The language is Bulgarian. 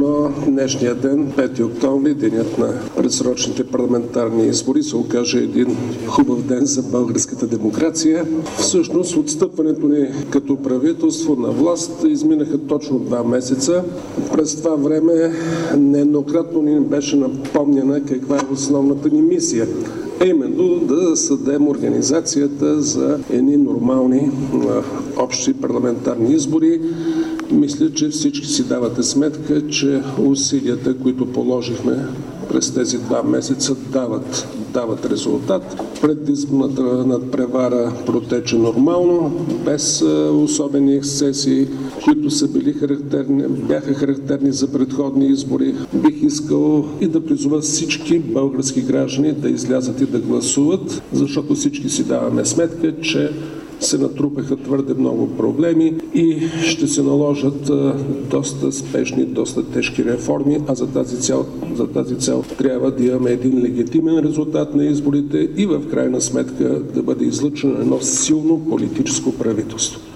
дано днешния ден, 5 октомври, денят на предсрочните парламентарни избори, се окаже един хубав ден за българската демокрация. Всъщност, отстъпването ни като правителство на власт изминаха точно 2 месеца. През това време нееднократно ни беше напомнена каква е основната ни мисия. Именно да създадем организацията за едни нормални общи парламентарни избори. Мисля, че всички си давате сметка, че усилията, които положихме през тези 2 месеца, дават резултат. Предизборната надпревара протече нормално, без особени ексцесии, които бяха характерни за предходни избори. Бих искал и да призова всички български граждани да излязат и да гласуват, защото всички си даваме сметка, че се натрупаха твърде много проблеми и ще се наложат доста спешни, доста тежки реформи, а за тази цел трябва да имаме един легитимен резултат на изборите и в крайна сметка да бъде излъчено едно силно политическо правителство.